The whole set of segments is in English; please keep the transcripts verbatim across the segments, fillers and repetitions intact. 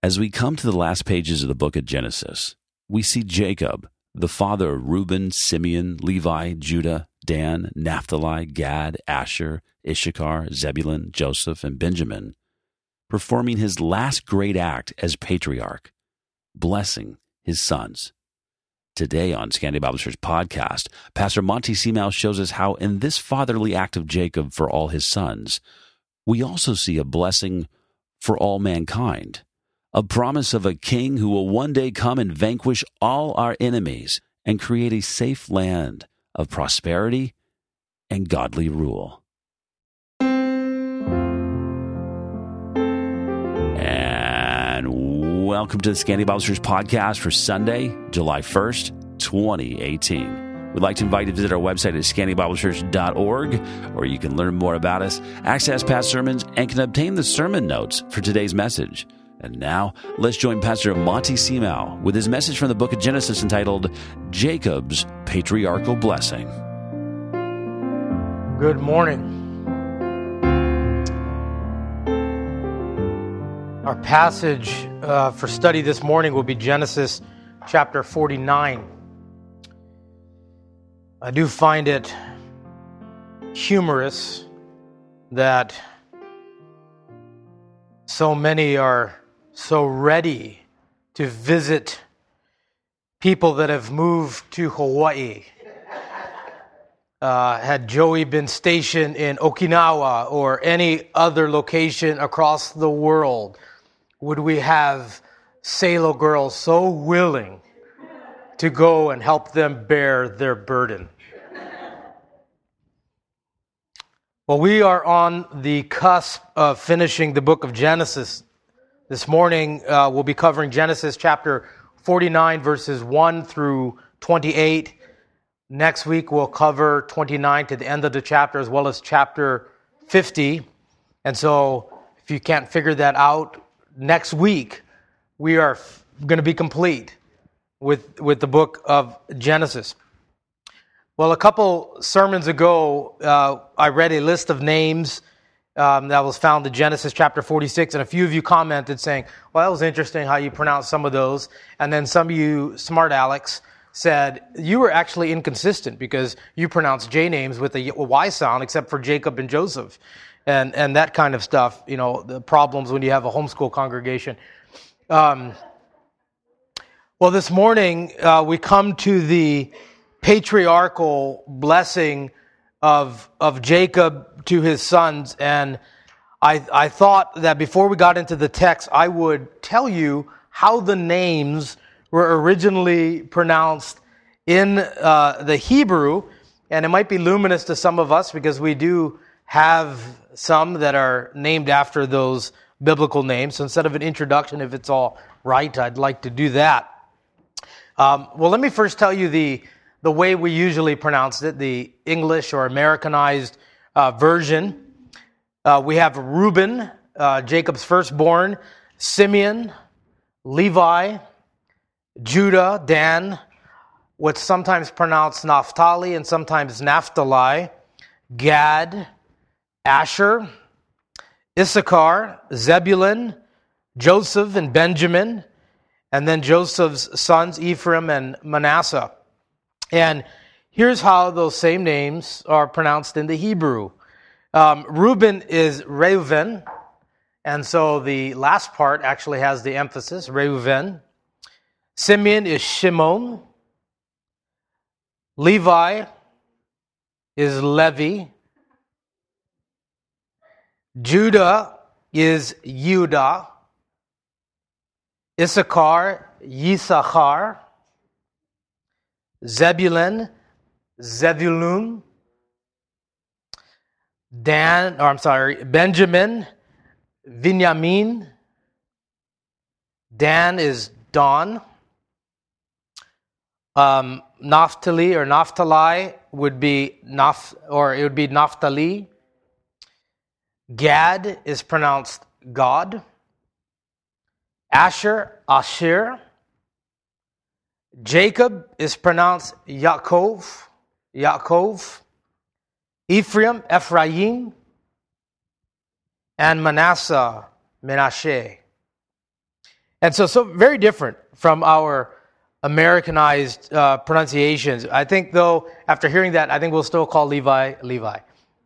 As we come to the last pages of the book of Genesis, we see Jacob, the father of Reuben, Simeon, Levi, Judah, Dan, Naphtali, Gad, Asher, Issachar, Zebulun, Joseph, and Benjamin, performing his last great act as patriarch, blessing his sons. Today on Scandia Bible Church podcast, Pastor Monty Seamouse shows us how in this fatherly act of Jacob for all his sons, we also see a blessing for all mankind, a promise of a king who will one day come and vanquish all our enemies and create a safe land of prosperity and godly rule. And welcome to the Scandia Bible Church podcast for Sunday, July first, twenty eighteen. We'd like to invite you to visit our website at scandia bible church dot org, where you can learn more about us, access past sermons, and can obtain the sermon notes for today's message. And now, let's join Pastor Monty Seamouse with his message from the book of Genesis entitled, Jacob's Patriarchal Blessing. Good morning. Our passage uh, for study this morning will be Genesis chapter forty-nine. I do find it humorous that so many are so ready to visit people that have moved to Hawaii. Uh, had Joey been stationed in Okinawa or any other location across the world, would we have Salo girls so willing to go and help them bear their burden? Well, we are on the cusp of finishing the book of Genesis. This morning, uh, we'll be covering Genesis chapter forty-nine, verses one through twenty-eight. Next week, we'll cover twenty-nine to the end of the chapter, as well as chapter fifty. And so, if you can't figure that out, next week, we are f- going to be complete with, with the book of Genesis. Well, a couple sermons ago, uh, I read a list of names um, that was found in Genesis chapter forty-six, and a few of you commented saying, well, that was interesting how you pronounced some of those. And then some of you smart Alex said, you were actually inconsistent because you pronounced J names with a Y sound except for Jacob and Joseph. And and that kind of stuff, you know, the problems when you have a homeschool congregation. Um, well, this morning, uh, we come to the patriarchal blessing of of Jacob to his sons, and I I thought that before we got into the text, I would tell you how the names were originally pronounced in uh, the Hebrew, and it might be luminous to some of us because we do have some that are named after those biblical names. So instead of an introduction, if it's all right, I'd like to do that. Um, well, let me first tell you the the way we usually pronounced it, the English or Americanized uh, version. Uh, we have Reuben, uh, Jacob's firstborn, Simeon, Levi, Judah, Dan, what's sometimes pronounced Naphtali and sometimes Naphtali, Gad, Asher, Issachar, Zebulun, Joseph and Benjamin, and then Joseph's sons, Ephraim and Manasseh. And here's how those same names are pronounced in the Hebrew. Um, Reuben is Reuven, and so the last part actually has the emphasis, Reuven. Simeon is Shimon. Levi is Levi. Judah is Judah. Issachar, Yisachar. Zebulun, Zebulun. Dan, or I'm sorry, Benjamin, Binyamin. Dan is Don. Um, Naphtali or Naphtali would be Naph, or it would be Naphtali. Gad is pronounced God. Asher, Asher. Jacob is pronounced Yaakov, Yaakov. Ephraim, Ephraim. And Manasseh, Menashe. And so, so very different from our Americanized uh, pronunciations. I think, though, after hearing that, I think we'll still call Levi, Levi.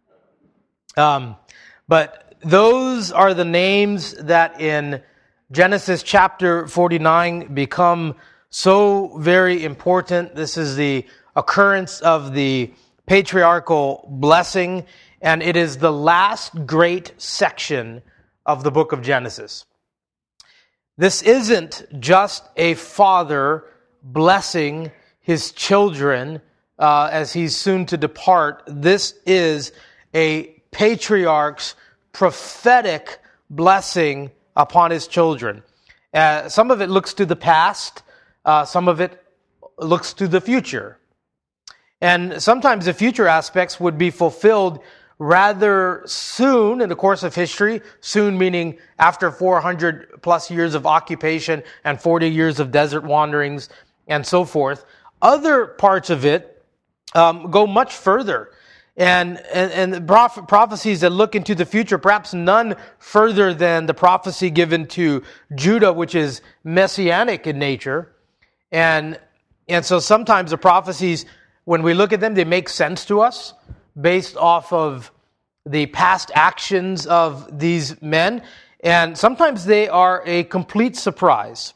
Um, but those are the names that in Genesis chapter forty-nine become so very important. This is the occurrence of the patriarchal blessing, and it is the last great section of the book of Genesis. This isn't just a father blessing his children uh, as he's soon to depart. This is a patriarch's prophetic blessing upon his children. Uh, some of it looks to the past, uh, some of it looks to the future. And sometimes the future aspects would be fulfilled rather soon in the course of history, soon meaning after four hundred plus years of occupation and forty years of desert wanderings and so forth. Other parts of it um, go much further. And, and, and the proph- prophecies that look into the future, perhaps none further than the prophecy given to Judah, which is messianic in nature. And, and so sometimes the prophecies, when we look at them, they make sense to us based off of the past actions of these men. And sometimes they are a complete surprise.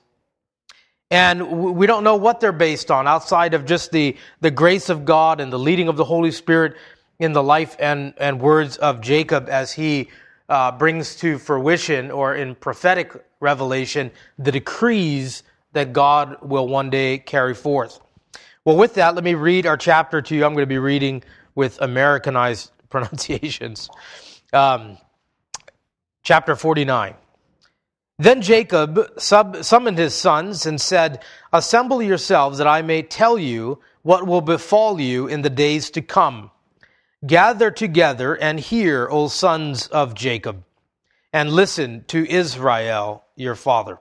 And we don't know what they're based on outside of just the, the grace of God and the leading of the Holy Spirit in the life and, and words of Jacob as he uh, brings to fruition, or in prophetic revelation, the decrees that God will one day carry forth. Well, with that, let me read our chapter to you. I'm going to be reading with Americanized pronunciations. Um, chapter forty-nine. Then Jacob sub- summoned his sons and said, "Assemble yourselves that I may tell you what will befall you in the days to come. Gather together and hear, O sons of Jacob, and listen to Israel, your father.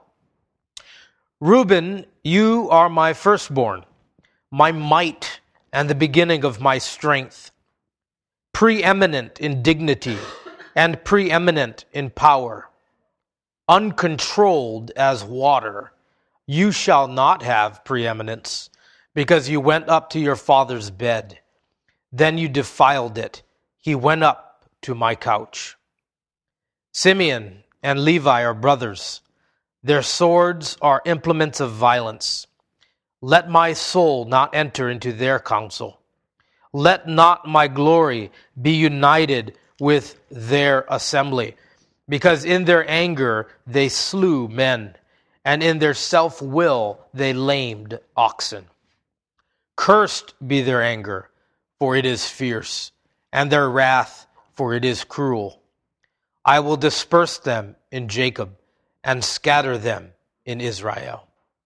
Reuben, you are my firstborn, my might and the beginning of my strength, preeminent in dignity and preeminent in power, uncontrolled as water. You shall not have preeminence, because you went up to your father's bed. Then you defiled it. He went up to my couch. Simeon and Levi are brothers. Their swords are implements of violence. Let my soul not enter into their counsel. Let not my glory be united with their assembly, because in their anger they slew men, and in their self-will they lamed oxen. Cursed be their anger, for it is fierce, and their wrath, for it is cruel. I will disperse them in Jacob and scatter them in Israel.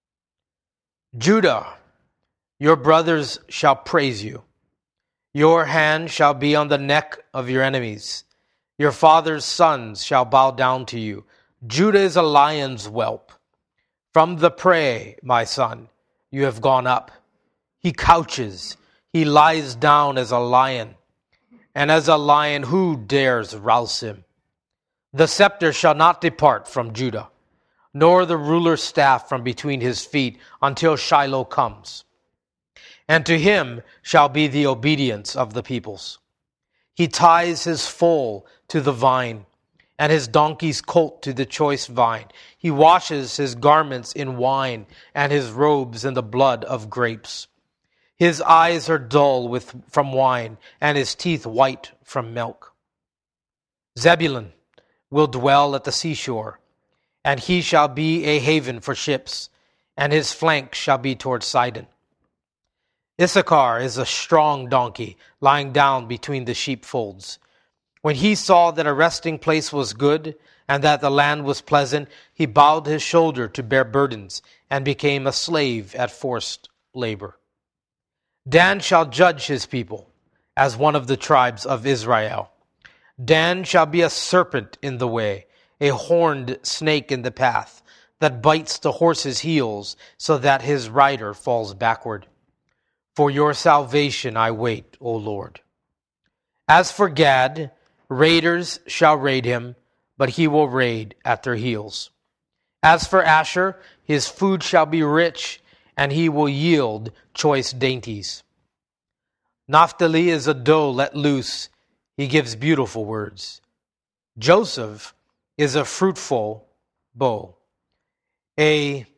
Judah, your brothers shall praise you. Your hand shall be on the neck of your enemies. Your father's sons shall bow down to you. Judah is a lion's whelp. From the prey, my son, you have gone up. He couches. He lies down as a lion, and as a lion, who dares rouse him? The scepter shall not depart from Judah, nor the ruler's staff from between his feet, until Shiloh comes. And to him shall be the obedience of the peoples. He ties his foal to the vine, and his donkey's colt to the choice vine. He washes his garments in wine, and his robes in the blood of grapes. His eyes are dull with from wine, and his teeth white from milk. Zebulun will dwell at the seashore, and he shall be a haven for ships, and his flank shall be toward Sidon. Issachar is a strong donkey, lying down between the sheepfolds. When he saw that a resting place was good, and that the land was pleasant, he bowed his shoulder to bear burdens, and became a slave at forced labor. Dan shall judge his people as one of the tribes of Israel. Dan shall be a serpent in the way, a horned snake in the path, that bites the horse's heels so that his rider falls backward. For your salvation I wait, O Lord. As for Gad, raiders shall raid him, but he will raid at their heels. As for Asher, his food shall be rich, and he will yield choice dainties. Naphtali is a doe let loose. He gives beautiful words. Joseph is a fruitful bough, a,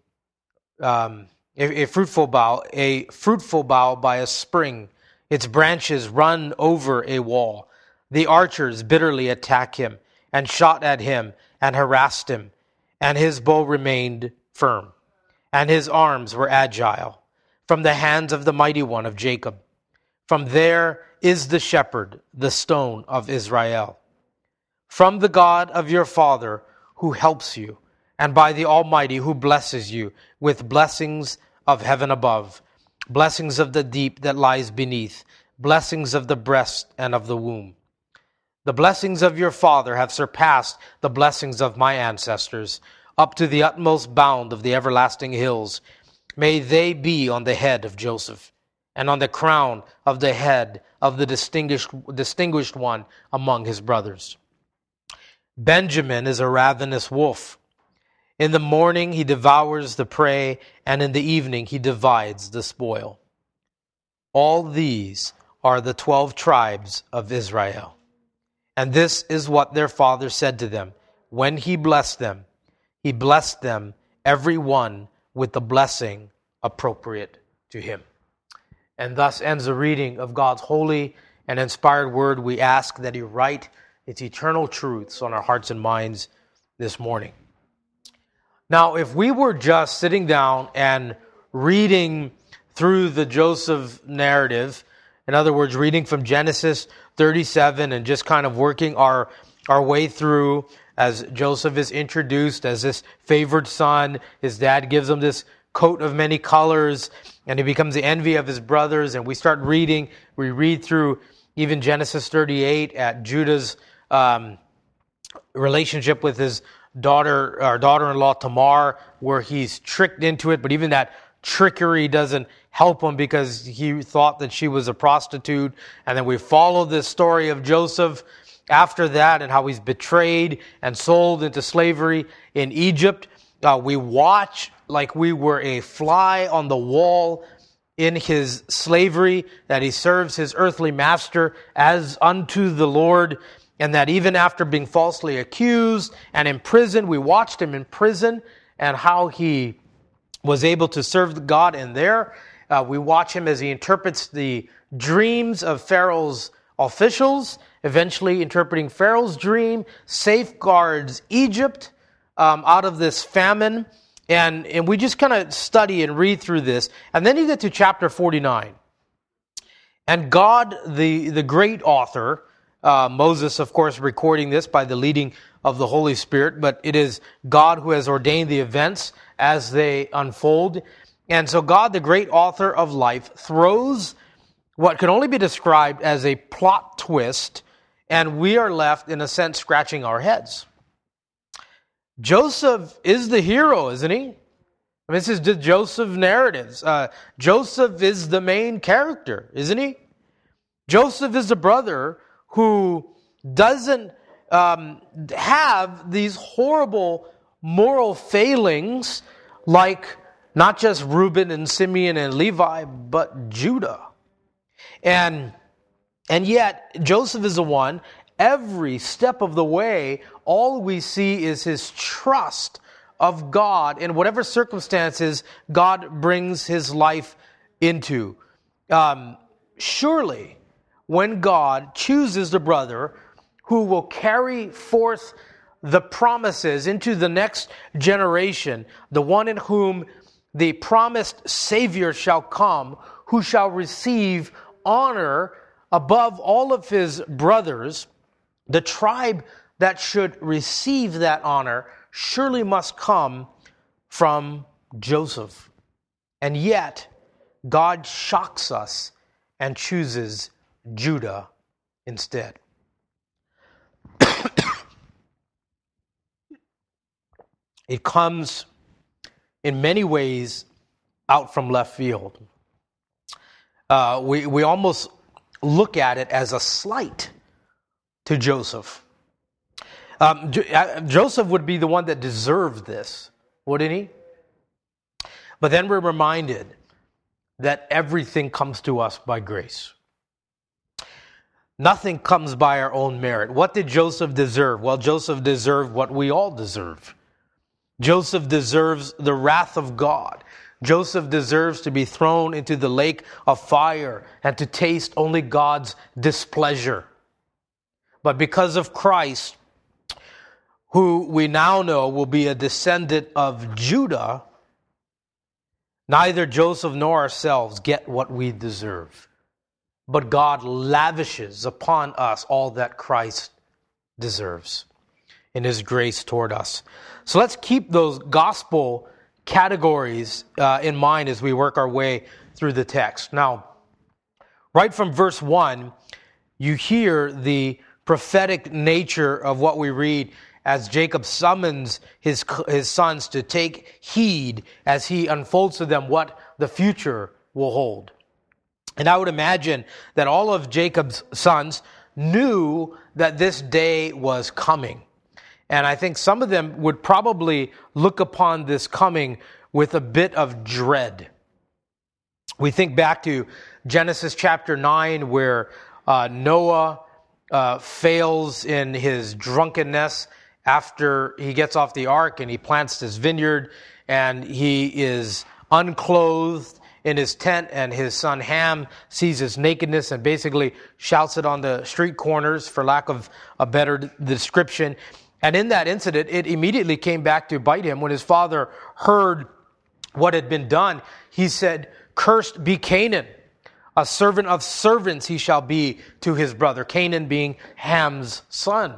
um, a, a fruitful bough, a fruitful bough by a spring. Its branches run over a wall. The archers bitterly attack him and shot at him and harassed him, and his bow remained firm, and his arms were agile from the hands of the mighty one of Jacob. From there is the shepherd, the stone of Israel. From the God of your father who helps you, and by the Almighty who blesses you with blessings of heaven above, blessings of the deep that lies beneath, blessings of the breast and of the womb. The blessings of your father have surpassed the blessings of my ancestors, up to the utmost bound of the everlasting hills. May they be on the head of Joseph, and on the crown of the head of the distinguished, distinguished one among his brothers. Benjamin is a ravenous wolf. In the morning he devours the prey, and in the evening he divides the spoil. All these are the twelve tribes of Israel. And this is what their father said to them. When he blessed them, he blessed them, every one with the blessing appropriate to him. And thus ends the reading of God's holy and inspired word. We ask that he write its eternal truths on our hearts and minds this morning. Now, if we were just sitting down and reading through the Joseph narrative, in other words, reading from Genesis thirty-seven and just kind of working our, our way through as Joseph is introduced as this favored son, his dad gives him this coat of many colors, and he becomes the envy of his brothers, and we start reading, we read through even Genesis thirty-eight at Judah's um, relationship with his daughter, or daughter-in-law Tamar, where he's tricked into it, but even that trickery doesn't help him because he thought that she was a prostitute. And then we follow this story of Joseph after that and how he's betrayed and sold into slavery in Egypt. Uh, we watch like we were a fly on the wall in his slavery, that he serves his earthly master as unto the Lord, and that even after being falsely accused and imprisoned, we watched him in prison and how he was able to serve God in there. Uh, we watch him as he interprets the dreams of Pharaoh's officials, eventually interpreting Pharaoh's dream, safeguards Egypt um, out of this famine. And, and we just kind of study and read through this. And then you get to chapter forty-nine. And God, the, the great author, uh, Moses, of course, recording this by the leading of the Holy Spirit, but it is God who has ordained the events as they unfold. And so God, the great author of life, throws what can only be described as a plot twist, and we are left, in a sense, scratching our heads. Joseph is the hero, isn't he? I mean, this is the Joseph narratives. Uh, Joseph is the main character, isn't he? Joseph is the brother who doesn't um, have these horrible moral failings like not just Reuben and Simeon and Levi, but Judah. And, and yet, Joseph is the one, every step of the way, all we see is his trust of God in whatever circumstances God brings his life into. Um, surely, when God chooses the brother who will carry forth the promises into the next generation, the one in whom the promised Savior shall come, who shall receive honor above all of his brothers, the tribe that should receive that honor surely must come from Joseph. And yet, God shocks us and chooses Judah instead. It comes in many ways out from left field. Uh, we, we almost look at it as a slight to Joseph. Um, Jo- Joseph would be the one that deserved this. wouldn't he? But then we're reminded that everything comes to us by grace. Nothing comes by our own merit. What did Joseph deserve? Well, Joseph deserved what we all deserve. Joseph deserves the wrath of God. Joseph deserves to be thrown into the lake of fire and to taste only God's displeasure. But because of Christ, who we now know will be a descendant of Judah, neither Joseph nor ourselves get what we deserve. But God lavishes upon us all that Christ deserves in His grace toward us. So let's keep those gospel categories uh, in mind as we work our way through the text. Now, right from verse one, you hear the prophetic nature of what we read as Jacob summons his, his sons to take heed as he unfolds to them what the future will hold. And I would imagine that all of Jacob's sons knew that this day was coming. And I think some of them would probably look upon this coming with a bit of dread. We think back to Genesis chapter nine, where uh, Noah uh, fails in his drunkenness after he gets off the ark and he plants his vineyard, and he is unclothed in his tent, and his son Ham sees his nakedness and basically shouts it on the street corners, for lack of a better description. And in that incident, it immediately came back to bite him. When his father heard what had been done, he said, "Cursed be Canaan, a servant of servants he shall be to his brother." Canaan being Ham's son.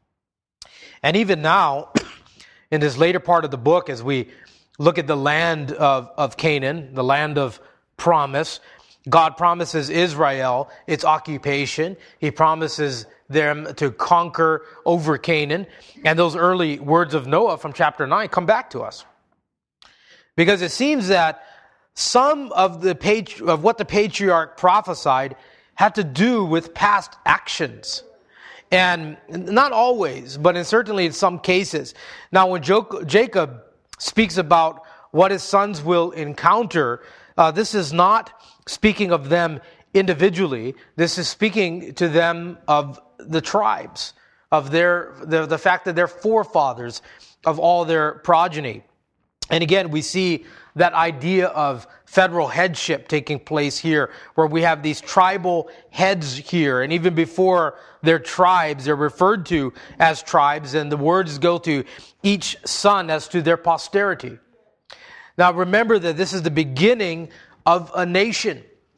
And even now, in this later part of the book, as we look at the land of, of Canaan, the land of promise, God promises Israel its occupation. He promises them to conquer over Canaan. And those early words of Noah from chapter nine come back to us. Because it seems that some of the patri- of what the patriarch prophesied had to do with past actions. And not always, but in certainly in some cases. Now, when jo- Jacob speaks about what his sons will encounter, uh, this is not speaking of them individually. This is speaking to them of the tribes, of their the, the fact that they're forefathers of all their progeny. And again, we see that idea of federal headship taking place here, where we have these tribal heads here. And even before their tribes, they're referred to as tribes, and the words go to each son as to their posterity. Now remember that this is the beginning of a nation.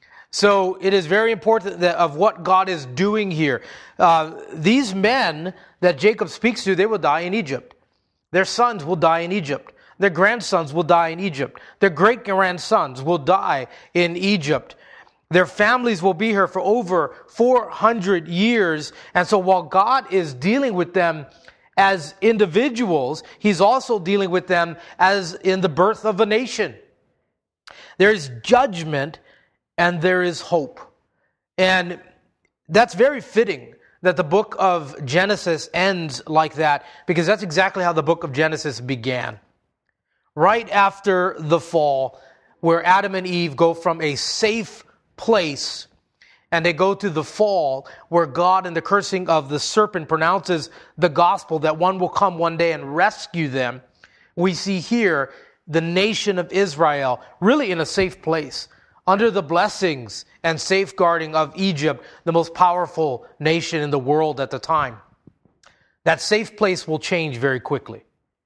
So it is very important that of what God is doing here. Uh, these men that Jacob speaks to, they will die in Egypt. Their sons will die in Egypt. Their grandsons will die in Egypt. Their great-grandsons will die in Egypt. Their families will be here for over four hundred years. And so while God is dealing with them as individuals, He's also dealing with them as in the birth of a nation. There is judgment and there is hope. And that's very fitting that the book of Genesis ends like that, because that's exactly how the book of Genesis began. Right after the fall, where Adam and Eve go from a safe place and they go to the fall, where God, in the cursing of the serpent, pronounces the gospel that one will come one day and rescue them. We see here the nation of Israel really in a safe place, under the blessings and safeguarding of Egypt, the most powerful nation in the world at the time. That safe place will change very quickly.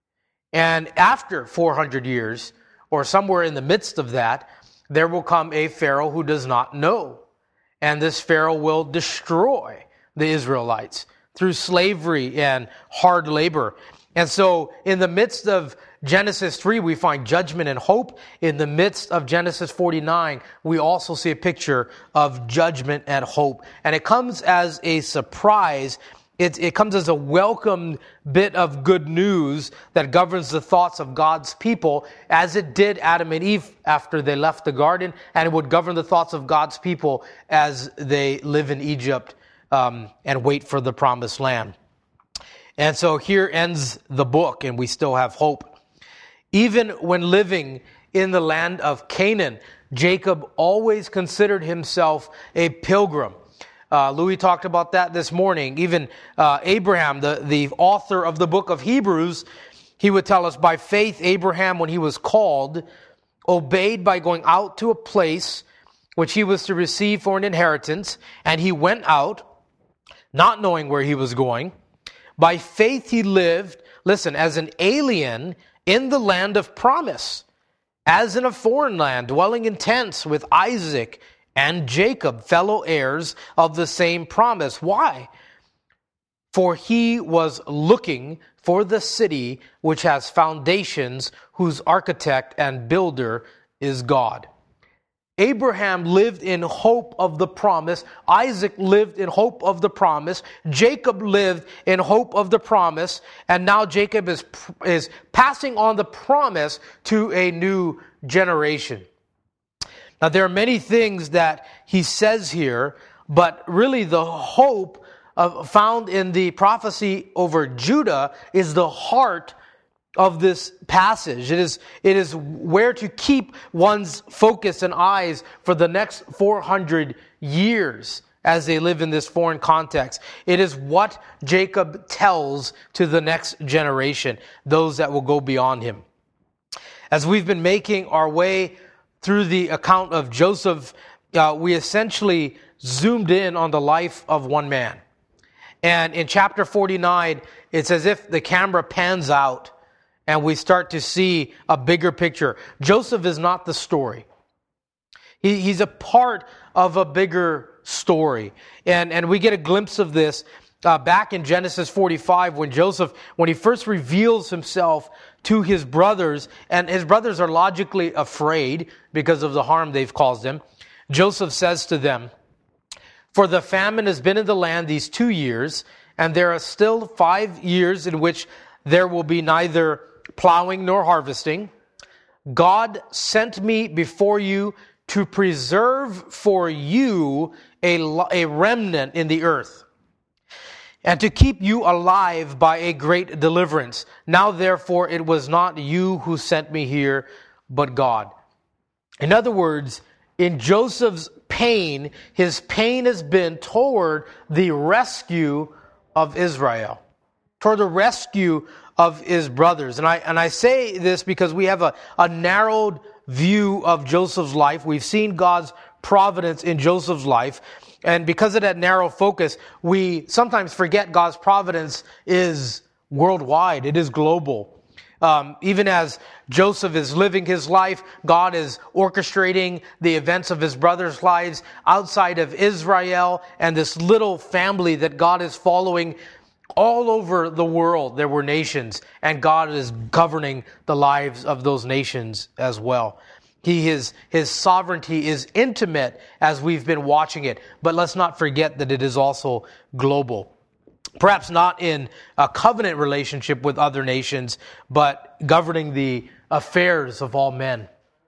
And after four hundred years, or somewhere in the midst of that, there will come a Pharaoh who does not know. And this Pharaoh will destroy the Israelites through slavery and hard labor. And so in the midst of Genesis three, we find judgment and hope. In the midst of Genesis forty-nine, we also see a picture of judgment and hope. And it comes as a surprise. It, it comes as a welcome bit of good news that governs the thoughts of God's people, as it did Adam and Eve after they left the garden, and it would govern the thoughts of God's people as they live in Egypt um, and wait for the promised land. And so here ends the book, and we still have hope. Even when living in the land of Canaan, Jacob always considered himself a pilgrim. Uh, Louis talked about that this morning. Even uh, Abraham, the, the author of the book of Hebrews, he would tell us, by faith, Abraham, when he was called, obeyed by going out to a place which he was to receive for an inheritance, and he went out, not knowing where he was going. By faith he lived, listen, as an alien in the land of promise, as in a foreign land, dwelling in tents with Isaac and Jacob, fellow heirs of the same promise. Why? For he was looking for the city which has foundations, whose architect and builder is God. Abraham lived in hope of the promise. Isaac lived in hope of the promise. Jacob lived in hope of the promise. And now Jacob is, is passing on the promise to a new generation. Now, there are many things that he says here, but really the hope of, found in the prophecy over Judah is the heart of this passage. It is, it is where to keep one's focus and eyes for the next four hundred years as they live in this foreign context. It is what Jacob tells to the next generation, those that will go beyond him. As we've been making our way through the account of Joseph, uh, we essentially zoomed in on the life of one man. And in chapter forty-nine, it's as if the camera pans out and we start to see a bigger picture. Joseph is not the story. He, he's a part of a bigger story. And, and we get a glimpse of this uh, back in Genesis forty-five when Joseph, when he first reveals himself to his brothers, and his brothers are logically afraid because of the harm they've caused him. Joseph says to them, "For the famine has been in the land these two years, and there are still five years in which there will be neither plowing nor harvesting. God sent me before you to preserve for you a, a remnant in the earth, and to keep you alive by a great deliverance. Now, therefore, it was not you who sent me here, but God." In other words, in Joseph's pain, his pain has been toward the rescue of Israel, toward the rescue of his brothers. And I and I say this because we have a, a narrowed view of Joseph's life. We've seen God's providence in Joseph's life. And because of that narrow focus, we sometimes forget God's providence is worldwide. It is global. Um, even as Joseph is living his life, God is orchestrating the events of his brothers' lives outside of Israel and this little family that God is following all over the world. There were nations, and God is governing the lives of those nations as well. He is, his sovereignty is intimate as we've been watching it, but let's not forget that it is also global. Perhaps not in a covenant relationship with other nations, but governing the affairs of all men.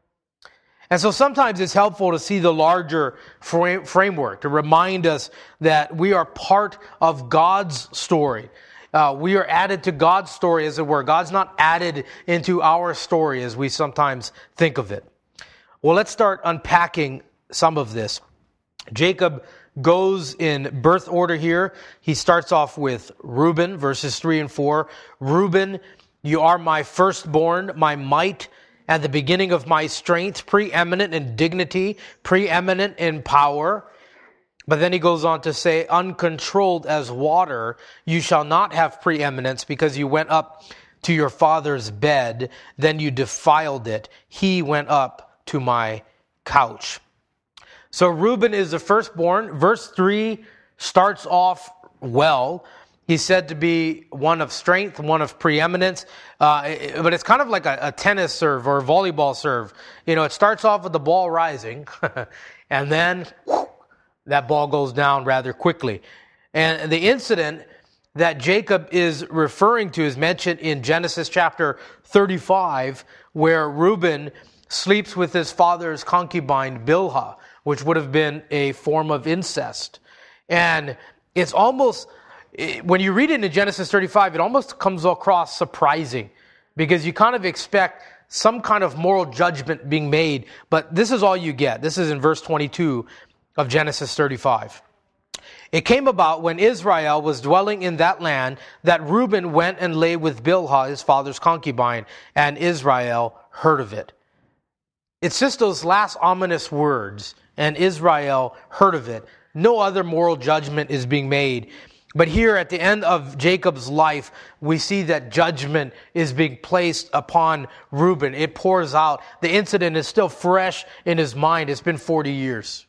And so sometimes it's helpful to see the larger frame, framework, to remind us that we are part of God's story. Uh, we are added to God's story, as it were. God's not added into our story as we sometimes think of it. Well, let's start unpacking some of this. Jacob goes in birth order here. He starts off with Reuben, verses three and four. "Reuben, you are my firstborn, my might, and the beginning of my strength, preeminent in dignity, preeminent in power." But then he goes on to say, "Uncontrolled as water, you shall not have preeminence, because you went up to your father's bed, then you defiled it. He went up to my couch." So Reuben is the firstborn. Verse three starts off well. He's said to be one of strength, one of preeminence. Uh, but it's kind of like a, a tennis serve or a volleyball serve. You know, it starts off with the ball rising, and then whoosh, that ball goes down rather quickly. And the incident that Jacob is referring to is mentioned in Genesis chapter thirty-five, where Reuben sleeps with his father's concubine Bilhah, which would have been a form of incest. And it's almost, when you read it in Genesis thirty-five, it almost comes across surprising. because you kind of expect some kind of moral judgment being made, but this is all you get. This is in verse twenty-two of Genesis thirty-five. It came about when Israel was dwelling in that land that Reuben went and lay with Bilhah, his father's concubine, and Israel heard of it. It's just those last ominous words, and Israel heard of it. No other moral judgment is being made. But here at the end of Jacob's life, we see that judgment is being placed upon Reuben. It pours out. The incident is still fresh in his mind. It's been forty years.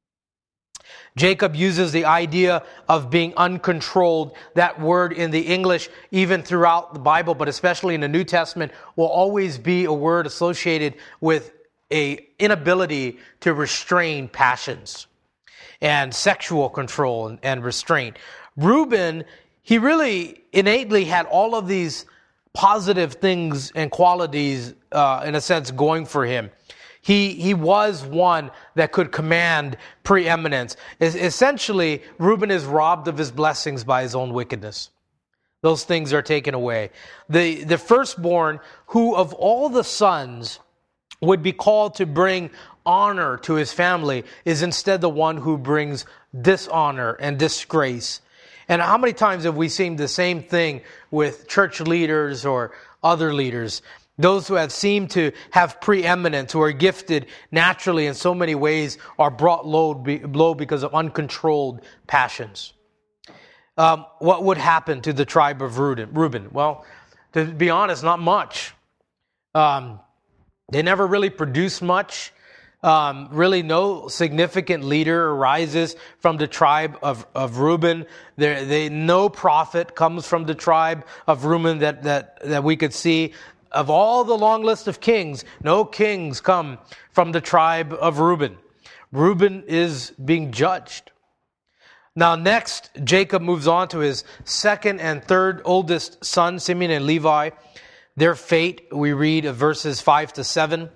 Jacob uses the idea of being uncontrolled. That word in the English, even throughout the Bible, but especially in the New Testament, will always be a word associated with an inability to restrain passions and sexual control and, and restraint. Reuben, he really innately had all of these positive things and qualities, uh, in a sense, going for him. He he was one that could command preeminence. Es- essentially, Reuben is robbed of his blessings by his own wickedness. Those things are taken away. The, the firstborn, who of all the sons would be called to bring honor to his family, is instead the one who brings dishonor and disgrace. And how many times have we seen the same thing with church leaders or other leaders? Those who have seemed to have preeminence, who are gifted naturally in so many ways, are brought low, low because of uncontrolled passions. Um, what would happen to the tribe of Reuben? Well, to be honest, not much. Um, they never really produced much. Um, really no significant leader arises from the tribe of, of Reuben. There, they, no prophet comes from the tribe of Reuben that, that, that we could see. Of all the long list of kings, no kings come from the tribe of Reuben. Reuben is being judged. Now next, Jacob moves on to his second and third oldest son, Simeon and Levi. Their fate, we read of verses five to seven.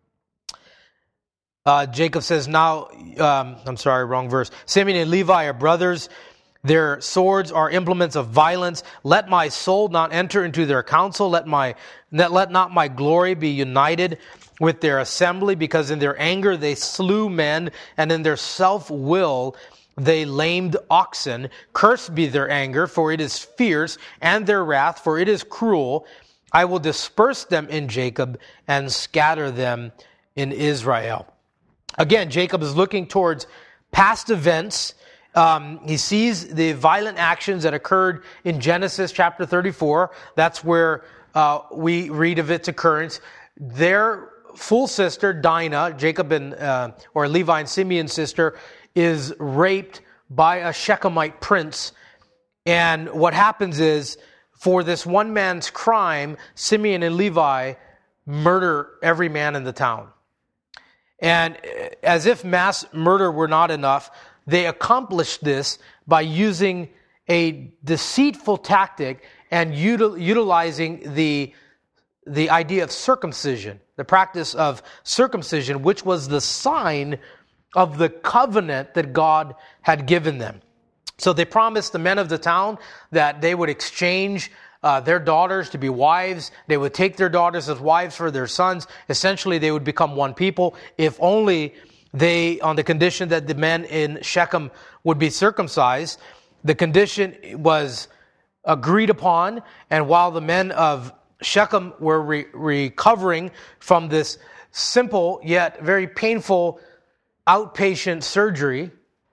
Uh, Jacob says, now, um, I'm sorry, wrong verse. Simeon and Levi are brothers. Their swords are implements of violence. Let my soul not enter into their counsel. Let my let not my glory be united with their assembly, because in their anger they slew men, and in their self-will they lamed oxen. Cursed be their anger, for it is fierce, and their wrath, for it is cruel. I will disperse them in Jacob and scatter them in Israel. Again, Jacob is looking towards past events. Um, he sees the violent actions that occurred in Genesis chapter thirty-four. That's where uh, we read of its occurrence. Their full sister, Dinah, Jacob and uh, or Levi and Simeon's sister, is raped by a Shechemite prince. And what happens is, for this one man's crime, Simeon and Levi murder every man in the town. And as if mass murder were not enough, they accomplished this by using a deceitful tactic and util- utilizing the, the idea of circumcision, the practice of circumcision, which was the sign of the covenant that God had given them. So they promised the men of the town that they would exchange uh, their daughters to be wives. They would take their daughters as wives for their sons. Essentially, they would become one people, if only they, on the condition that the men in Shechem would be circumcised. The condition was agreed upon, and while the men of Shechem were re- recovering from this simple yet very painful outpatient surgery,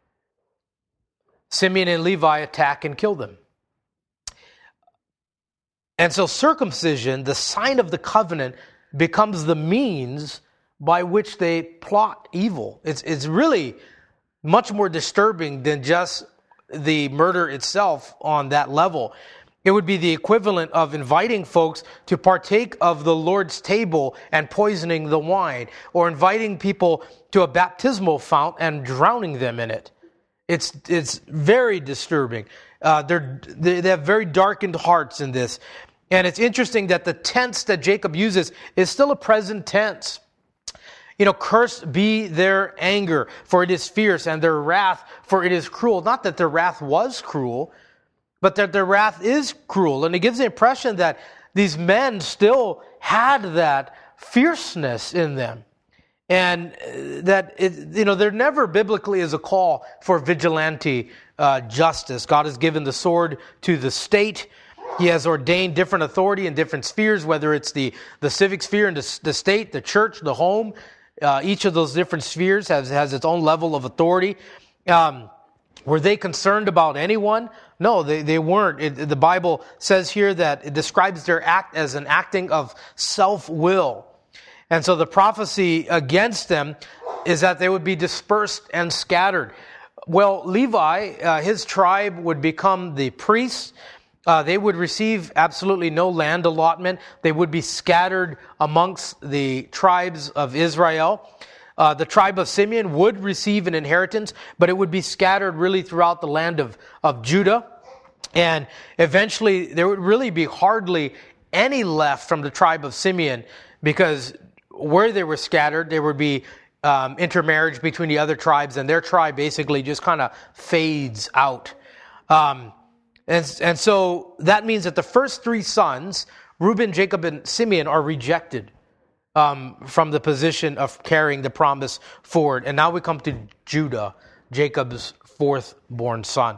Simeon and Levi attack and kill them. And so circumcision, the sign of the covenant, becomes the means by which they plot evil. It's, it's really much more disturbing than just the murder itself on that level. It would be the equivalent of inviting folks to partake of the Lord's table and poisoning the wine, or inviting people to a baptismal fount and drowning them in it. It's it's very disturbing. Uh, they're, they have very darkened hearts in this. And it's interesting that the tense that Jacob uses is still a present tense. You know, cursed be their anger, for it is fierce, and their wrath, for it is cruel. Not that their wrath was cruel, but that their wrath is cruel. And it gives the impression that these men still had that fierceness in them. And that, it, you know, there never biblically is a call for vigilante uh, justice. God has given the sword to the state. He has ordained different authority in different spheres, whether it's the, the civic sphere and the, the state, the church, the home. Uh, each of those different spheres has, has its own level of authority. Um, were they concerned about anyone? No, they, they weren't. It, the Bible says here that it describes their act as an acting of self-will. And so the prophecy against them is that they would be dispersed and scattered. Well, Levi, uh, his tribe would become the priests. Uh, they would receive absolutely no land allotment. They would be scattered amongst the tribes of Israel. Uh, the tribe of Simeon would receive an inheritance, but it would be scattered really throughout the land of, of Judah. And eventually there would really be hardly any left from the tribe of Simeon, because where they were scattered, there would be um, intermarriage between the other tribes, and their tribe basically just kind of fades out. Um, and, and so that means that the first three sons, Reuben, Jacob, and Simeon, are rejected um, from the position of carrying the promise forward. And now we come to Judah, Jacob's fourth born son.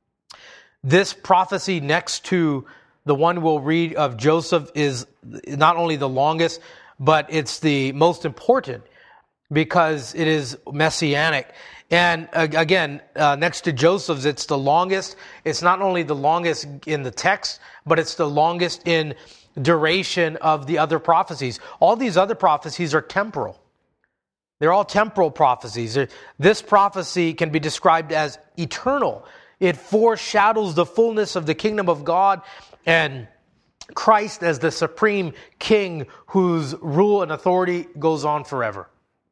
This prophecy next to the one we'll read of Joseph is not only the longest, but it's the most important because it is messianic. And uh, again, uh, next to Joseph's, it's the longest. It's not only the longest in the text, but it's the longest in duration of the other prophecies. All these other prophecies are temporal. They're all temporal prophecies. This prophecy can be described as eternal. It foreshadows the fullness of the kingdom of God and Christ as the supreme king whose rule and authority goes on forever.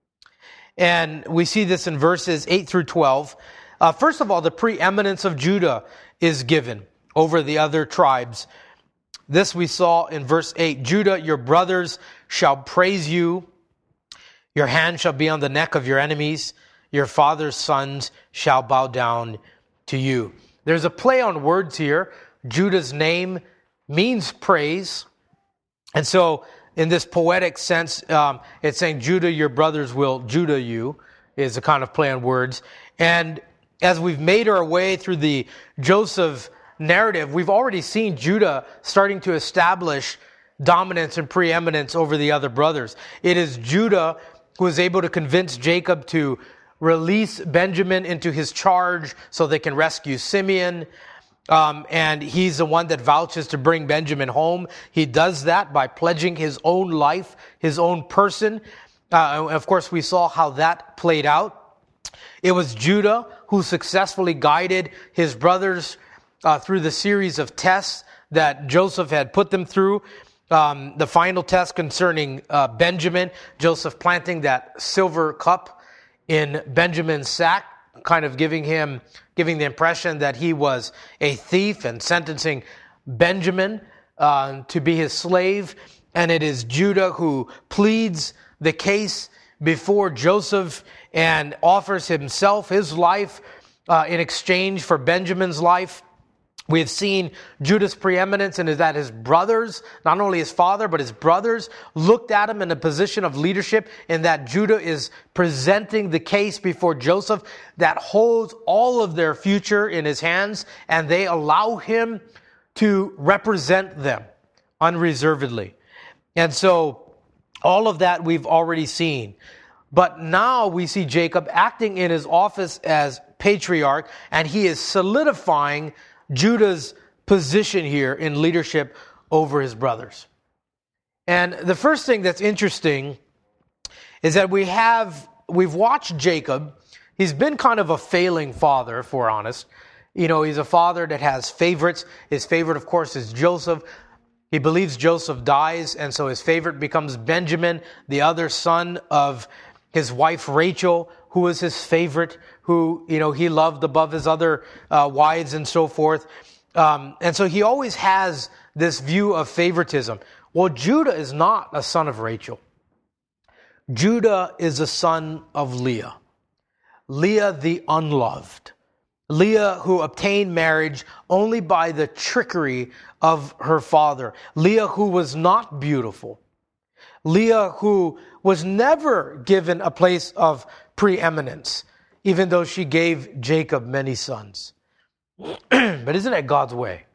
And we see this in verses eight through twelve. Uh, first of all, the preeminence of Judah is given over the other tribes. This we saw in verse eight. Judah, your brothers shall praise you. Your hand shall be on the neck of your enemies. Your father's sons shall bow down to you. There's a play on words here. Judah's name means praise. And so in this poetic sense, um, it's saying Judah, your brothers will Judah you, is a kind of play on words. And as we've made our way through the Joseph narrative, we've already seen Judah starting to establish dominance and preeminence over the other brothers. It is Judah who is able to convince Jacob to release Benjamin into his charge so they can rescue Simeon. Um, and he's the one that vouches to bring Benjamin home. He does that by pledging his own life, his own person. Uh, of course, we saw how that played out. It was Judah who successfully guided his brothers uh, through the series of tests that Joseph had put them through. Um, the final test concerning uh, Benjamin, Joseph planting that silver cup in Benjamin's sack, kind of giving him, giving the impression that he was a thief and sentencing Benjamin uh, to be his slave. And it is Judah who pleads the case before Joseph and offers himself, his life, uh, in exchange for Benjamin's life. We have seen Judah's preeminence and is that his brothers, not only his father, but his brothers, looked at him in a position of leadership, in that Judah is presenting the case before Joseph that holds all of their future in his hands, and they allow him to represent them unreservedly. And so all of that we've already seen. But now we see Jacob acting in his office as patriarch, and he is solidifying Judah's position here in leadership over his brothers. And the first thing that's interesting is that we have, we've watched Jacob. He's been kind of a failing father, if we're honest. You know, he's a father that has favorites. His favorite, of course, is Joseph. He believes Joseph dies, and so his favorite becomes Benjamin, the other son of his wife Rachel, who was his favorite, who, you know, he loved above his other uh, wives and so forth. Um, and so he always has this view of favoritism. Well, Judah is not a son of Rachel. Judah is a son of Leah. Leah the unloved. Leah, who obtained marriage only by the trickery of her father. Leah, who was not beautiful. Leah, who was never given a place of preeminence, even though she gave Jacob many sons. But isn't that God's way?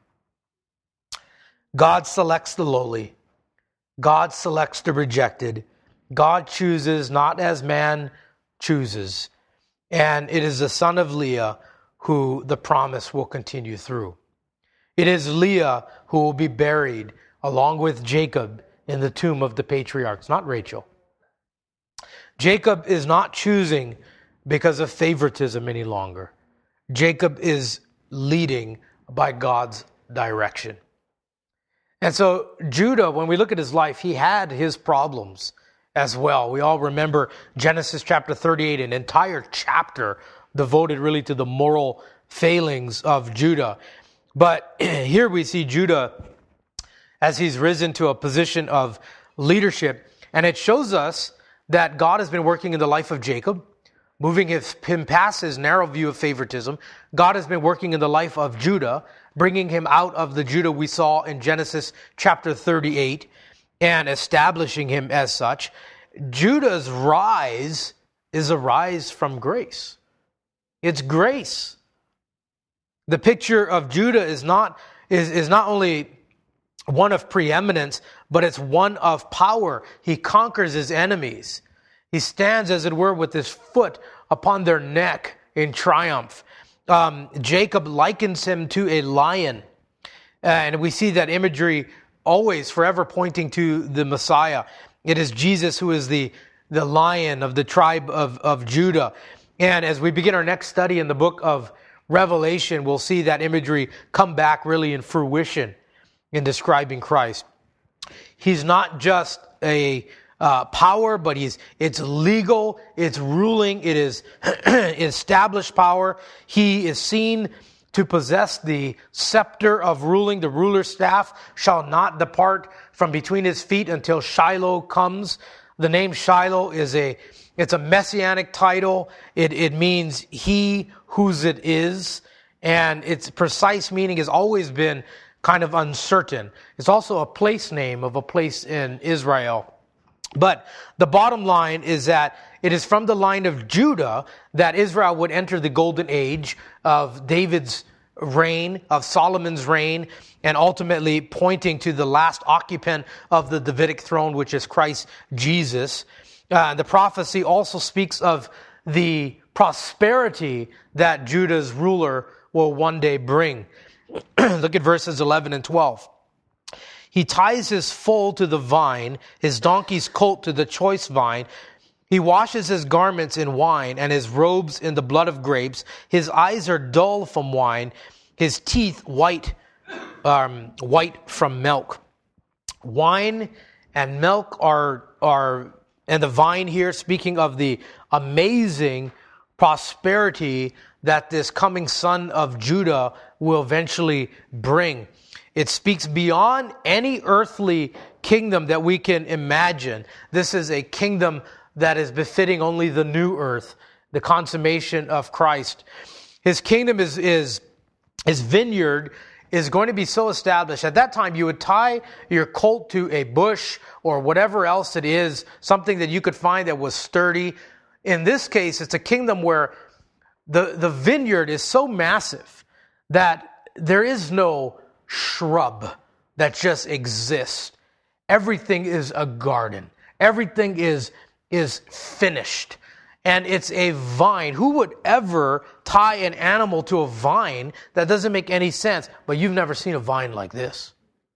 God selects the lowly. God selects the rejected. God chooses not as man chooses. And it is the son of Leah who the promise will continue through. It is Leah who will be buried along with Jacob in the tomb of the patriarchs, not Rachel. Jacob is not choosing because of favoritism any longer. Jacob is leading by God's direction. And so Judah, when we look at his life, he had his problems as well. We all remember Genesis chapter thirty-eight, an entire chapter devoted really to the moral failings of Judah. But here we see Judah as he's risen to a position of leadership. And it shows us that God has been working in the life of Jacob, moving him past his narrow view of favoritism. God has been working in the life of Judah, bringing him out of the Judah we saw in Genesis chapter thirty-eight and establishing him as such. Judah's rise is a rise from grace. It's grace. The picture of Judah is not, is, is not only one of preeminence, but it's one of power. He conquers his enemies. He stands, as it were, with his foot upon their neck in triumph. Um, Jacob likens him to a lion. And we see that imagery always, forever pointing to the Messiah. It is Jesus who is the, the lion of the tribe of, of Judah. And as we begin our next study in the book of Revelation, we'll see that imagery come back really in fruition in describing Christ. He's not just a uh, power, but he's it's legal, it's ruling, it is established power. He is seen to possess the scepter of ruling. The ruler's staff shall not depart from between his feet until Shiloh comes. The name Shiloh is a It's a messianic title. It, it means he whose it is. And its precise meaning has always been kind of uncertain. It's also a place name of a place in Israel. But the bottom line is that it is from the line of Judah that Israel would enter the golden age of David's reign, of Solomon's reign, and ultimately pointing to the last occupant of the Davidic throne, which is Christ Jesus. Uh, the prophecy also speaks of the prosperity that Judah's ruler will one day bring. Look at verses eleven and twelve. He ties his foal to the vine, his donkey's colt to the choice vine. He washes his garments in wine and his robes in the blood of grapes. His eyes are dull from wine, his teeth white, um, white from milk. Wine and milk are are. And the vine here, speaking of the amazing prosperity that this coming son of Judah will eventually bring. It speaks beyond any earthly kingdom that we can imagine. This is a kingdom that is befitting only the new earth, the consummation of Christ. His kingdom is, is his vineyard is going to be so established. At that time, you would tie your colt to a bush or whatever else it is, something that you could find that was sturdy. In this case, it's a kingdom where the, the vineyard is so massive that there is no shrub that just exists. Everything is a garden. Everything is, is finished. And it's a vine. Who would ever tie an animal to a vine? That doesn't make any sense. But you've never seen a vine like this.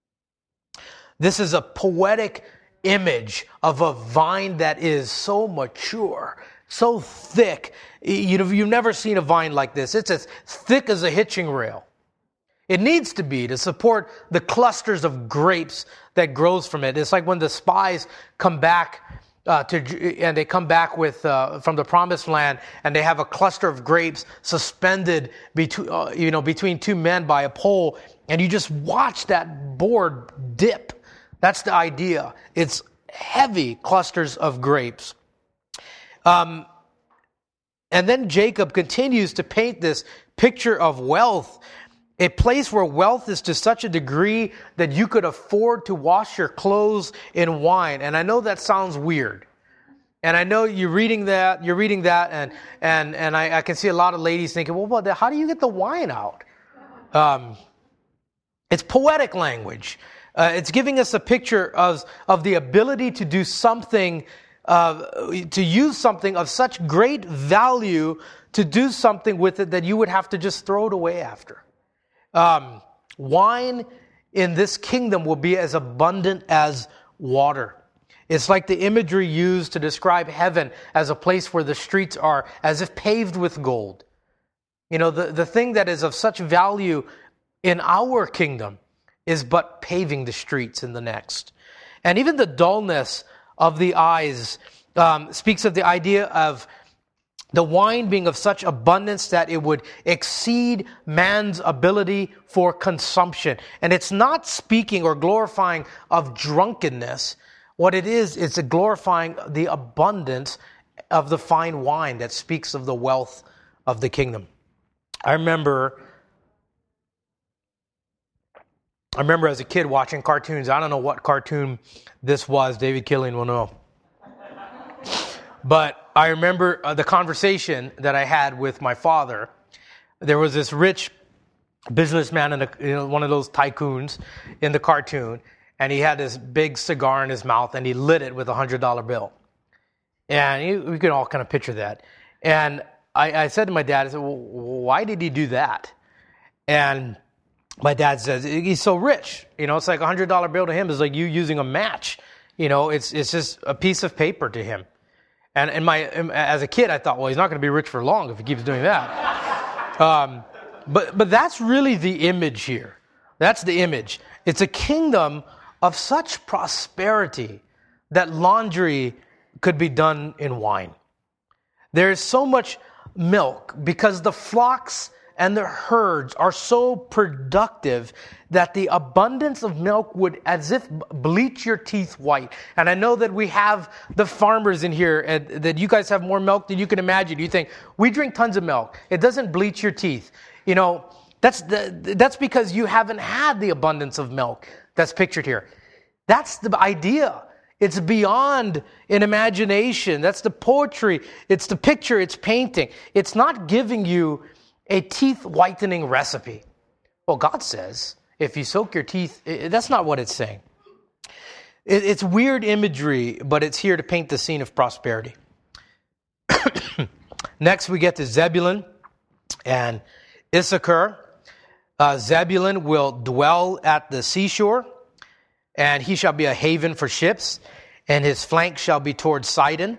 This is a poetic image of a vine that is so mature, so thick. You know, you've never seen a vine like this. It's as thick as a hitching rail. It needs to be to support the clusters of grapes that grows from it. It's like when the spies come back Uh, to, and they come back with uh, from the promised land, and they have a cluster of grapes suspended between uh, you know between two men by a pole, and you just watch that board dip. That's the idea. It's heavy clusters of grapes. Um, And then Jacob continues to paint this picture of wealth, a place where wealth is to such a degree that you could afford to wash your clothes in wine. And I know that sounds weird. And I know you're reading that, you're reading that, and and and I, I can see a lot of ladies thinking, well, well, how do you get the wine out? Um, it's poetic language. Uh, it's giving us a picture of, of the ability to do something, uh, to use something of such great value, to do something with it that you would have to just throw it away after. Um, wine in this kingdom will be as abundant as water. It's like the imagery used to describe heaven as a place where the streets are as if paved with gold. You know, the, the thing that is of such value in our kingdom is but paving the streets in the next. And even the dullness of the eyes um, speaks of the idea of the wine being of such abundance that it would exceed man's ability for consumption. And it's not speaking or glorifying of drunkenness. What it is, it's a glorifying the abundance of the fine wine that speaks of the wealth of the kingdom. I remember, I remember as a kid watching cartoons. I don't know what cartoon this was. David Killian will know. But I remember uh, the conversation that I had with my father. There was this rich businessman, in a, you know, one of those tycoons in the cartoon, and he had this big cigar in his mouth, and he lit it with a one hundred dollar bill. And you, we can all kind of picture that. And I, I said to my dad, I said, well, why did he do that? And my dad says, he's so rich. You know, it's like a one hundred dollar bill to him is like you using a match. You know, it's it's just a piece of paper to him. And in my, as a kid, I thought, well, he's not going to be rich for long if he keeps doing that. Um, but but that's really the image here. That's the image. It's a kingdom of such prosperity that laundry could be done in wine. There is so much milk because the flocks and the herds are so productive that the abundance of milk would as if bleach your teeth white. And I know that we have the farmers in here, and that you guys have more milk than you can imagine. You think, we drink tons of milk. It doesn't bleach your teeth. You know, that's the, that's because you haven't had the abundance of milk that's pictured here. That's the idea. It's beyond an imagination. That's the poetry. It's the picture. It's painting. It's not giving you a teeth whitening recipe. Well, God says, if you soak your teeth, that's not what it's saying. It's weird imagery, but it's here to paint the scene of prosperity. Next, we get to Zebulun and Issachar. Uh, Zebulun will dwell at the seashore, and he shall be a haven for ships, and his flank shall be toward Sidon.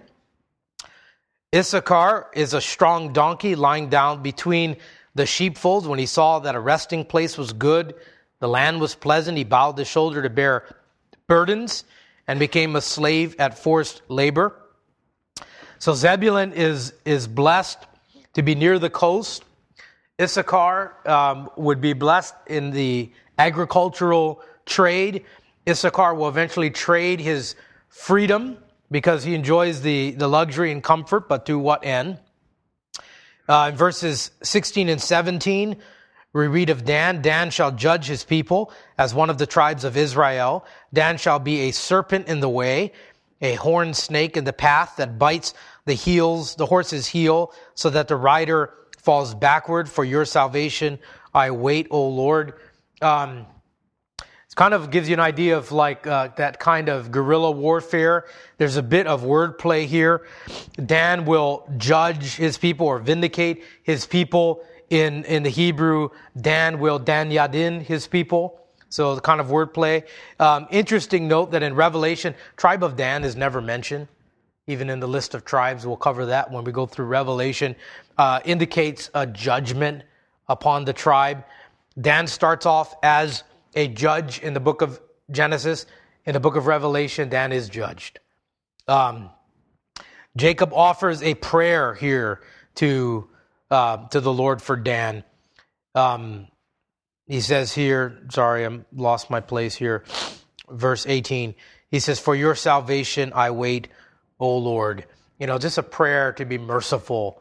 Issachar is a strong donkey lying down between the sheepfolds. When he saw that a resting place was good, the land was pleasant, he bowed his shoulder to bear burdens and became a slave at forced labor. So Zebulun is, is blessed to be near the coast. Issachar um, would be blessed in the agricultural trade. Issachar will eventually trade his freedom because he enjoys the, the luxury and comfort, but to what end? Uh, in verses sixteen and seventeen, we read of Dan. Dan shall judge his people as one of the tribes of Israel. Dan shall be a serpent in the way, a horned snake in the path that bites the heels, the horse's heel, so that the rider falls backward. For your salvation I wait, O Lord. Um, Kind of gives you an idea of like uh, that kind of guerrilla warfare. There's a bit of wordplay here. Dan will judge his people or vindicate his people. In, in the Hebrew, Dan will Dan Yadin his people. So the kind of wordplay. Um, interesting note that in Revelation, tribe of Dan is never mentioned. Even in the list of tribes, we'll cover that when we go through Revelation. Uh, indicates a judgment upon the tribe. Dan starts off as a judge in the book of Genesis. In the book of Revelation, Dan is judged. Um, Jacob offers a prayer here to uh, to the Lord for Dan. Um, he says here, sorry, I lost my place here. Verse eighteen, he says, "For your salvation I wait, O Lord." You know, just a prayer to be merciful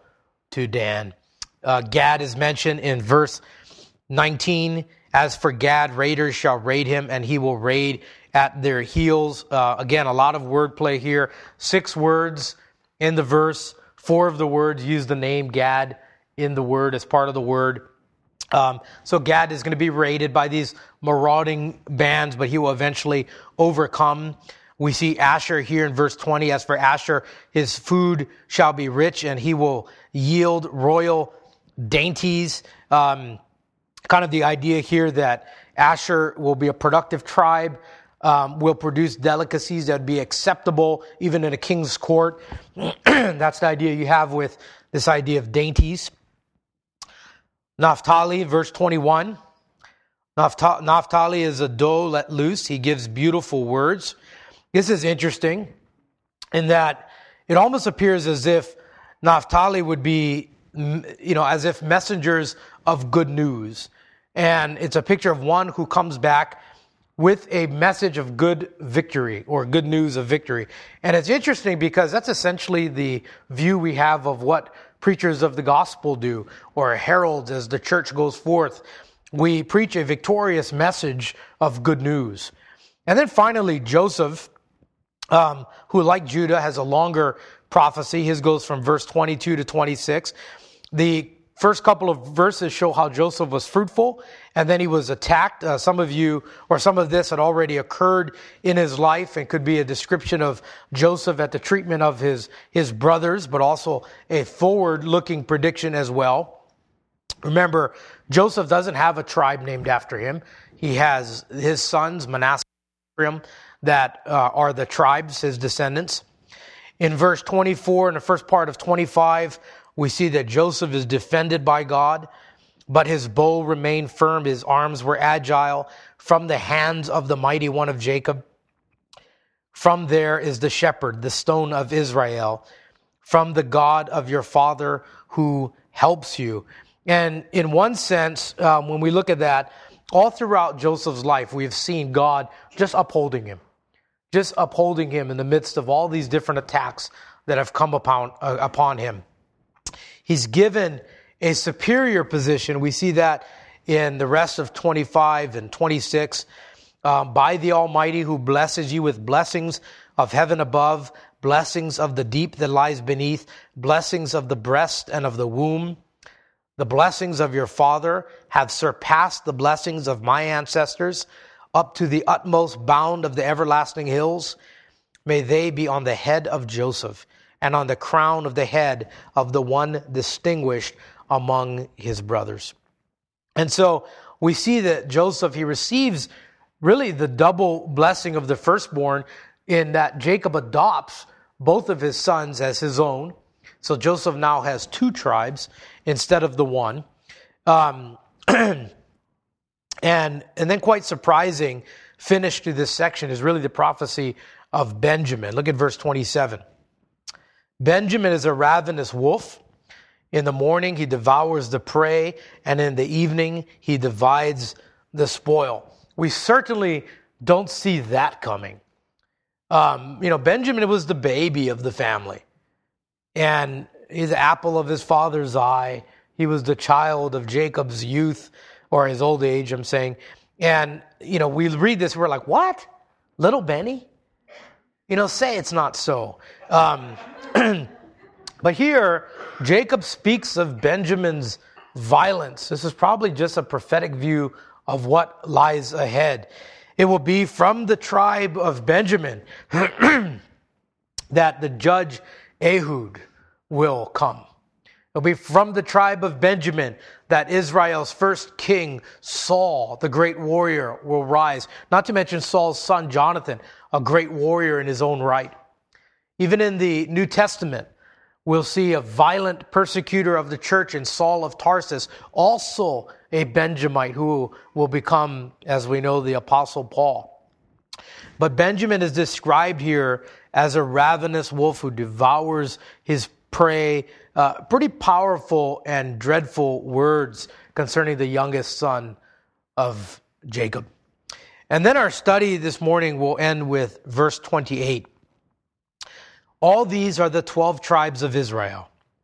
to Dan. Uh, Gad is mentioned in verse nineteen. As for Gad, raiders shall raid him, and he will raid at their heels. Uh, again, a lot of wordplay here. Six words in the verse. Four of the words use the name Gad in the word as part of the word. Um, so Gad is going to be raided by these marauding bands, but he will eventually overcome. We see Asher here in verse twenty. As for Asher, his food shall be rich, and he will yield royal dainties. Um, kind of the idea here that Asher will be a productive tribe, um, will produce delicacies that would be acceptable even in a king's court. That's the idea you have with this idea of dainties. Naphtali, verse twenty-one. Naphtali is a doe let loose. He gives beautiful words. This is interesting in that it almost appears as if Naphtali would be, you know, as if messengers of good news. And it's a picture of one who comes back with a message of good victory or good news of victory. And it's interesting because that's essentially the view we have of what preachers of the gospel do, or heralds as the church goes forth. We preach a victorious message of good news. And then finally, Joseph, um, who like Judah has a longer prophecy. His goes from verse twenty-two to twenty-six. The first couple of verses show how Joseph was fruitful, and then he was attacked. Uh, some of you, or some of this had already occurred in his life, and could be a description of Joseph at the treatment of his, his brothers, but also a forward-looking prediction as well. Remember, Joseph doesn't have a tribe named after him. He has his sons, Manasseh and Ephraim, that uh, are the tribes, his descendants. In verse twenty-four, in the first part of twenty-five, we see that Joseph is defended by God, but his bow remained firm, his arms were agile from the hands of the mighty one of Jacob. From there is the shepherd, the stone of Israel, from the God of your father who helps you. And in one sense, um, when we look at that, all throughout Joseph's life, we've seen God just upholding him, just upholding him in the midst of all these different attacks that have come upon, uh, upon him. He's given a superior position. We see that in the rest of twenty-five and twenty-six. Um, by the Almighty who blesses you with blessings of heaven above, blessings of the deep that lies beneath, blessings of the breast and of the womb. The blessings of your father have surpassed the blessings of my ancestors up to the utmost bound of the everlasting hills. May they be on the head of Joseph and on the crown of the head of the one distinguished among his brothers. And so we see that Joseph, he receives really the double blessing of the firstborn in that Jacob adopts both of his sons as his own. So Joseph now has two tribes instead of the one. Um, and, and then quite surprising, finish to this section is really the prophecy of Benjamin. Look at verse twenty-seven. Benjamin is a ravenous wolf. In the morning he devours the prey, and in the evening he divides the spoil. We certainly don't see that coming. Um, you know, Benjamin was the baby of the family. And he's the apple of his father's eye. He was the child of Jacob's youth, or his old age, I'm saying. And, you know, we read this, we're like, what? Little Benny? You know, say it's not so. Um, but here, Jacob speaks of Benjamin's violence. This is probably just a prophetic view of what lies ahead. It will be from the tribe of Benjamin that the judge Ehud will come. It will be from the tribe of Benjamin that Israel's first king, Saul, the great warrior, will rise. Not to mention Saul's son, Jonathan, a great warrior in his own right. Even in the New Testament, we'll see a violent persecutor of the church in Saul of Tarsus, also a Benjamite who will become, as we know, the Apostle Paul. But Benjamin is described here as a ravenous wolf who devours his prey. Uh, pretty powerful and dreadful words concerning the youngest son of Jacob. And then our study this morning will end with verse twenty-eight. All these are the twelve tribes of Israel,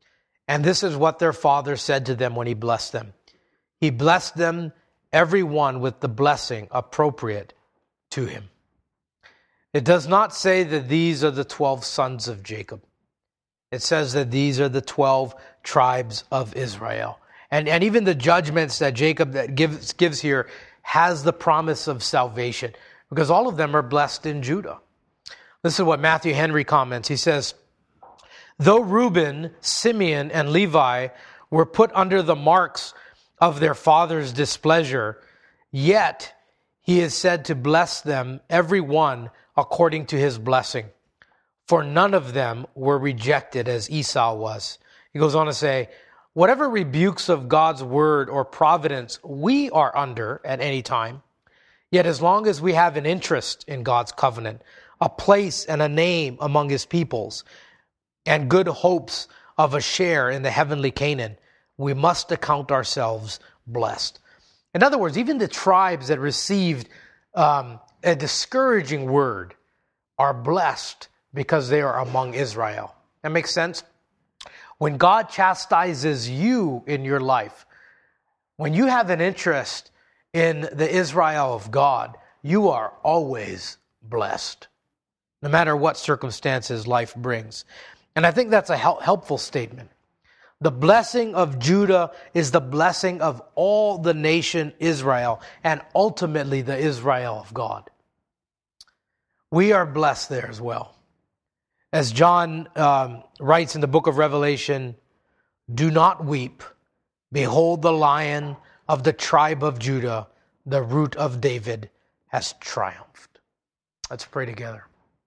And this is what their father said to them when he blessed them. He blessed them, every one with the blessing appropriate to him. It does not say that these are the twelve sons of Jacob. It says that these are the twelve tribes of Israel. And, and even the judgments that Jacob that gives, gives here has the promise of salvation, because all of them are blessed in Judah. This is what Matthew Henry comments. He says, though Reuben, Simeon, and Levi were put under the marks of their father's displeasure, yet he is said to bless them, every one according to his blessing. For none of them were rejected as Esau was. He goes on to say, whatever rebukes of God's word or providence we are under at any time, yet as long as we have an interest in God's covenant, a place and a name among his peoples, and good hopes of a share in the heavenly Canaan, we must account ourselves blessed. In other words, even the tribes that received um, a discouraging word are blessed because they are among Israel. That makes sense? When God chastises you in your life, when you have an interest in the Israel of God, you are always blessed, no matter what circumstances life brings. And I think that's a hel- helpful statement. The blessing of Judah is the blessing of all the nation Israel, and ultimately the Israel of God. We are blessed there as well. As John um, writes in the book of Revelation, do not weep. Behold, the Lion of the tribe of Judah, the Root of David, has triumphed. Let's pray together.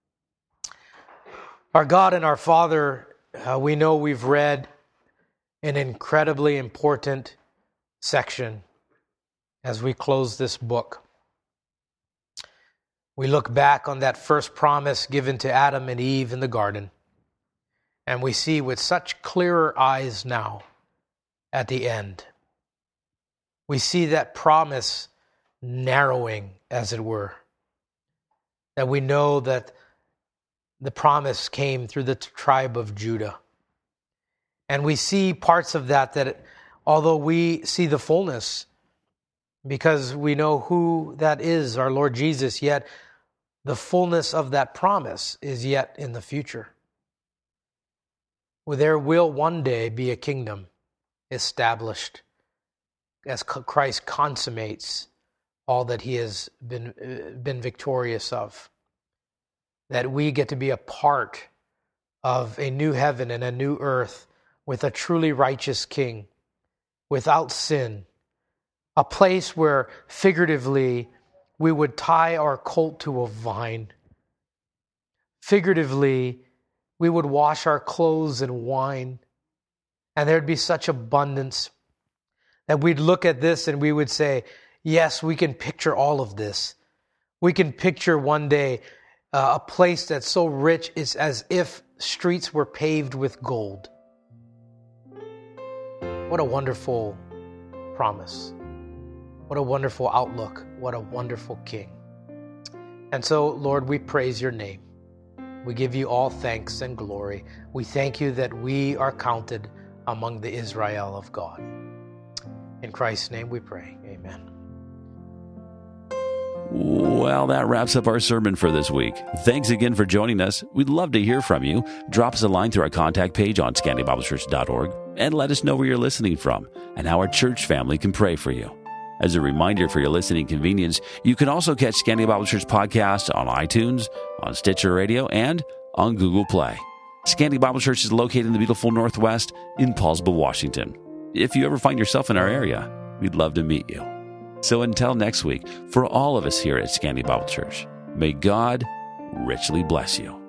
Our God and our Father, uh, we know we've read an incredibly important section as we close this book. We look back on that first promise given to Adam and Eve in the garden, and we see with such clearer eyes now at the end. We see that promise narrowing, as it were, that we know that the promise came through the tribe of Judah. And we see parts of that, that although we see the fullness, because we know who that is, our Lord Jesus, yet the fullness of that promise is yet in the future. Well, there will one day be a kingdom established as Christ consummates all that he has been, uh, been victorious of. That we get to be a part of a new heaven and a new earth with a truly righteous king, without sin, a place where figuratively we would tie our colt to a vine. Figuratively, we would wash our clothes in wine, and there'd be such abundance that we'd look at this and we would say, yes, we can picture all of this. We can picture one day uh, a place that's so rich it's as if streets were paved with gold. What a wonderful promise. What a wonderful outlook. What a wonderful King. And so, Lord, we praise your name. We give you all thanks and glory. We thank you that we are counted among the Israel of God. In Christ's name we pray. Amen. Well, that wraps up our sermon for this week. Thanks again for joining us. We'd love to hear from you. Drop us a line through our contact page on scandia bible church dot org and let us know where you're listening from and how our church family can pray for you. As a reminder for your listening convenience, you can also catch Scandia Bible Church podcast on iTunes, on Stitcher Radio, and on Google Play. Scandia Bible Church is located in the beautiful Northwest in Paulsville, Washington. If you ever find yourself in our area, we'd love to meet you. So until next week, for all of us here at Scandia Bible Church, may God richly bless you.